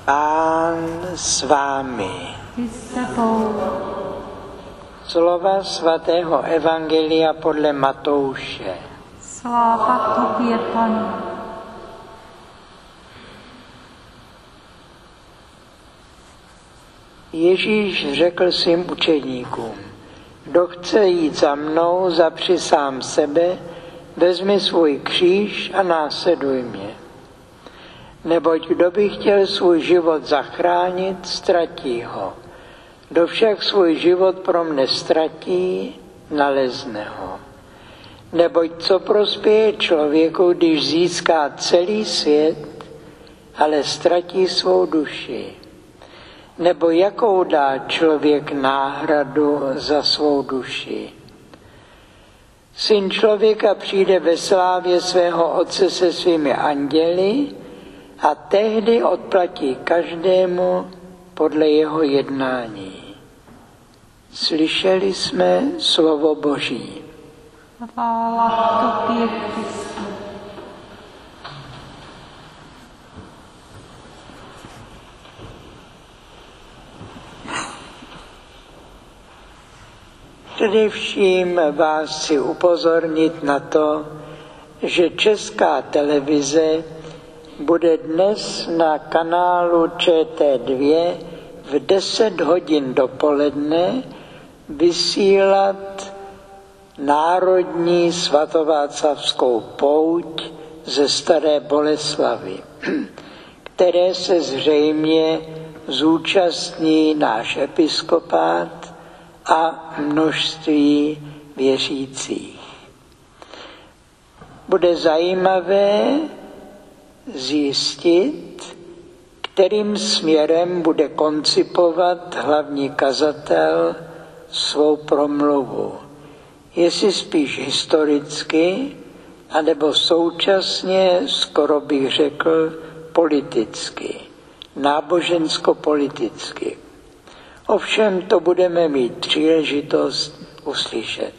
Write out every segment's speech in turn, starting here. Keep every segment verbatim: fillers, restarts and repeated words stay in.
Pán s vámi. I s tebou. Slova svatého Evangelia podle Matouše. Sláva tobě, Pane. Ježíš řekl svým učedníkům: kdo chce jít za mnou, zapři sám sebe, vezmi svůj kříž a následuj mě. Neboť kdo by chtěl svůj život zachránit, ztratí ho. Kdo však svůj život pro mne ztratí, nalezne ho. Neboť co prospěje člověku, když získá celý svět, ale ztratí svou duši? Nebo jakou dá člověk náhradu za svou duši? Syn člověka přijde ve slávě svého Otce se svými anděli a tehdy odplatí každému podle jeho jednání. Slyšeli jsme slovo Boží. Chvála tobě, Kriste. Především vás chci upozornit na to, že Česká televize bude dnes na kanálu Č T dva v deset hodin dopoledne vysílat národní svatováclavskou pouť ze Staré Boleslavi, které se zřejmě zúčastní náš episkopát a množství věřících. Bude zajímavé zjistit, kterým směrem bude koncipovat hlavní kazatel svou promluvu. Jestli spíš historicky, anebo současně, skoro bych řekl, politicky, nábožensko-politicky. Ovšem to budeme mít příležitost uslyšet.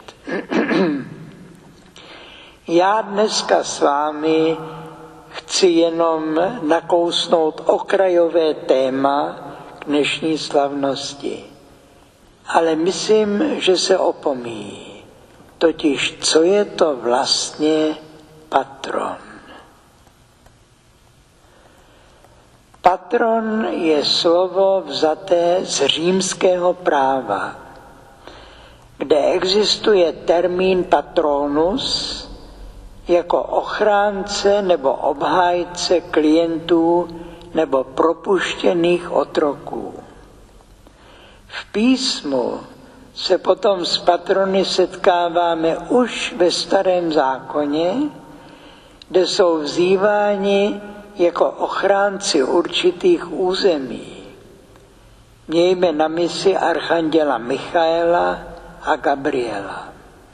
Já dneska s vámi chci jenom nakousnout okrajové téma k dnešní slavnosti. Ale myslím, že se opomíjí. Totiž, co je to vlastně patron? Patron je slovo vzaté z římského práva, kde existuje termín patronus jako ochránce nebo obhájce klientů nebo propuštěných otroků. V písmu se potom s patrony setkáváme už ve Starém zákoně, kde jsou vzýváni jako ochránci určitých území. Mějme na mysli archanděla Michaela a Gabriela.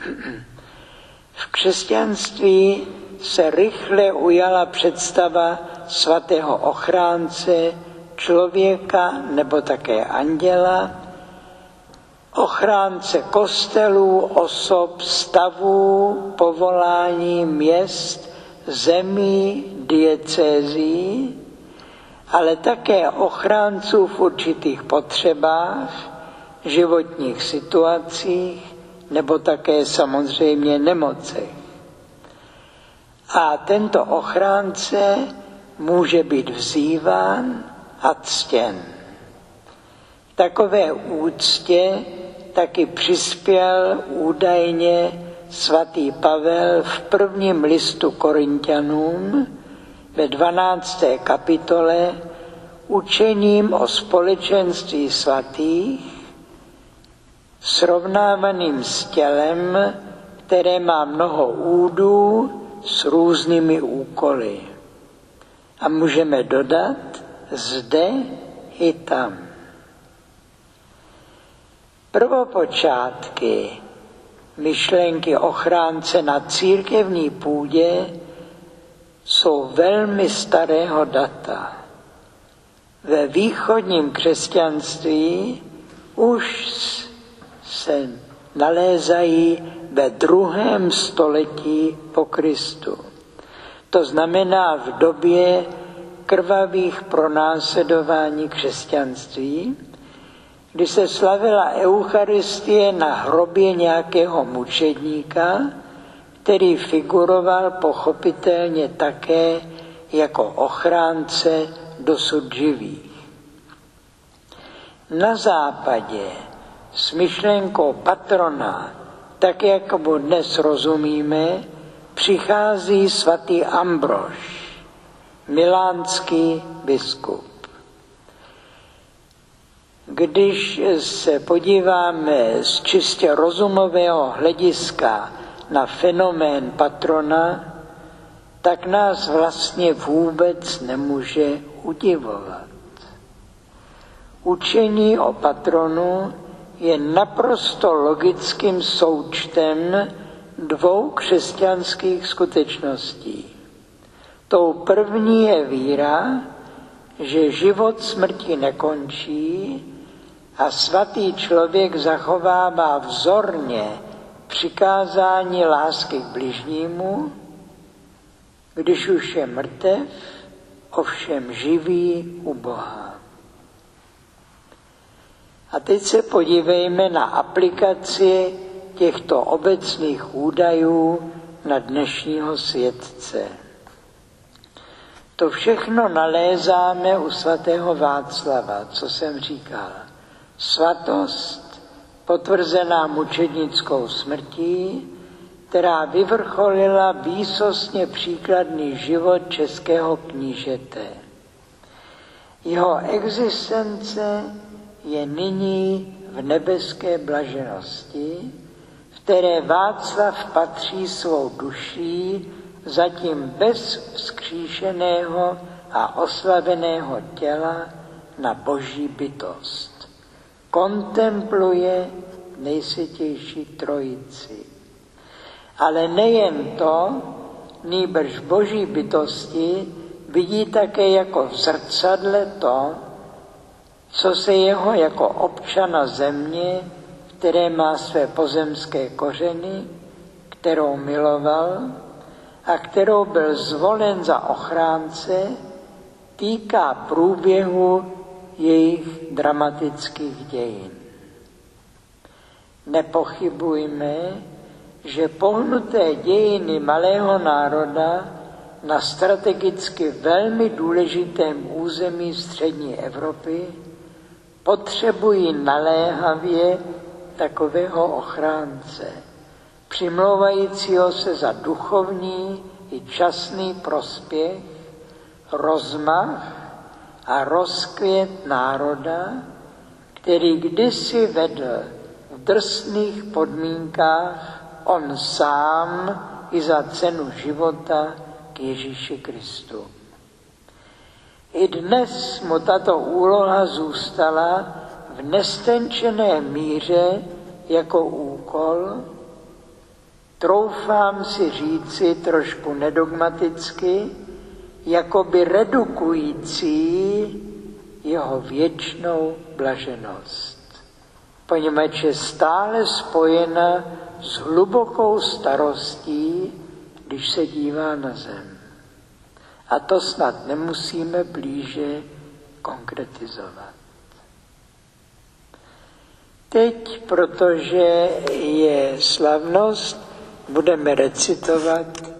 V křesťanství se rychle ujala představa svatého ochránce, člověka nebo také anděla, ochránce kostelů, osob, stavů, povolání, měst, zemí, diecézí, ale také ochránců v určitých potřebách, životních situacích nebo také samozřejmě nemocech. A tento ochránce může být vzýván a ctěn. Takové úctě taky přispěl údajně svatý Pavel v prvním listu Korinťanům ve dvanácté kapitole učením o společenství svatých, srovnávaným s tělem, které má mnoho údů s různými úkoly. A můžeme dodat zde i tam. Prvopočátky myšlenky ochránce na církevní půdě jsou velmi starého data. Ve východním křesťanství už se nalézají ve druhém století po Kristu. To znamená v době krvavých pronásledování křesťanství, kdy se slavila Eucharistie na hrobě nějakého mučedníka, který figuroval pochopitelně také jako ochránce dosud živých. Na západě s myšlenkou patrona, tak jak mu dnes rozumíme, přichází svatý Ambrož, milánský biskup. Když se podíváme z čistě rozumového hlediska na fenomén patrona, tak nás vlastně vůbec nemůže udivovat. Učení o patronu je naprosto logickým součtem dvou křesťanských skutečností. Tou první je víra, že život smrti nekončí a svatý člověk zachovává vzorně přikázání lásky k bližnímu, když už je mrtev, ovšem živý u Boha. A teď se podívejme na aplikaci těchto obecných údajů na dnešního světce. To všechno nalézáme u svatého Václava, co jsem říkal. Svatost, potvrzená mučednickou smrtí, která vyvrcholila výsostně příkladný život českého knížete. Jeho existence je nyní v nebeské blaženosti, v které Václav patří svou duší zatím bez vzkříšeného a oslaveného těla na boží bytost. Kontempluje nejsvětější trojici. Ale nejen to, nýbrž boží bytosti vidí také jako v zrcadle to, co se jeho jako občana země, které má své pozemské kořeny, kterou miloval a kterou byl zvolen za ochránce, týká průběhu jejich dramatických dějin. Nepochybujme, že pohnuté dějiny malého národa na strategicky velmi důležitém území střední Evropy potřebují naléhavě takového ochránce, přimlouvajícího se za duchovní i časný prospěch, rozmach a rozkvět národa, který kdysi vedl v drsných podmínkách on sám i za cenu života k Ježíši Kristu. I dnes mu tato úloha zůstala v nestenčené míře jako úkol, troufám si říci trošku nedogmaticky, jakoby redukující jeho věčnou blaženost, poněvadž je stále spojena s hlubokou starostí, když se dívá na zem. A to snad nemusíme blíže konkretizovat. Teď, protože je slavnost, budeme recitovat